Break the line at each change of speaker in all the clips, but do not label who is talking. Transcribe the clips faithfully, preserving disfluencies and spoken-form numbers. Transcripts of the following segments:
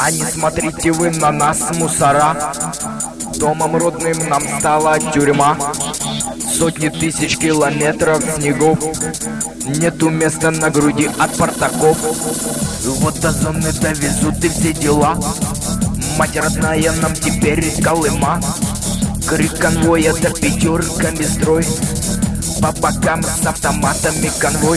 А не смотрите вы на нас, мусора. Домом родным нам стала тюрьма. Сотни тысяч километров снегов, нету места на груди от портаков. Вот до зоны довезут и все дела. Мать родная, нам теперь Колыма. Крик конвоя до пятерками строй, по бокам с автоматами конвой.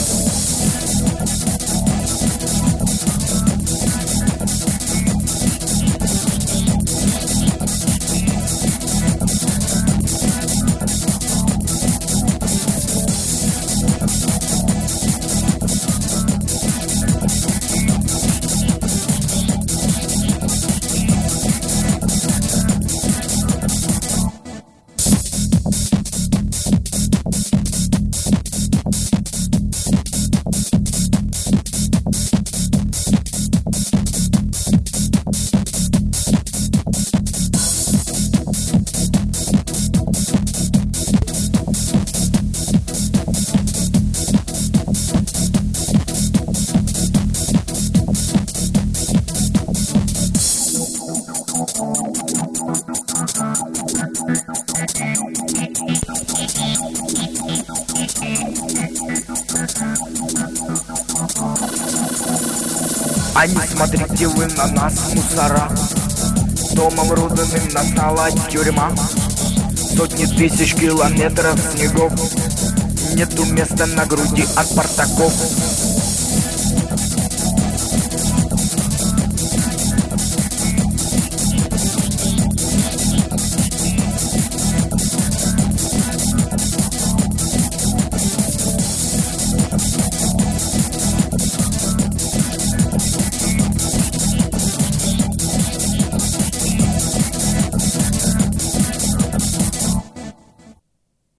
А не смотрите вы на нас, мусора. Домом родным настала тюрьма. Сотни тысяч километров снегов, нету места на груди от портаков.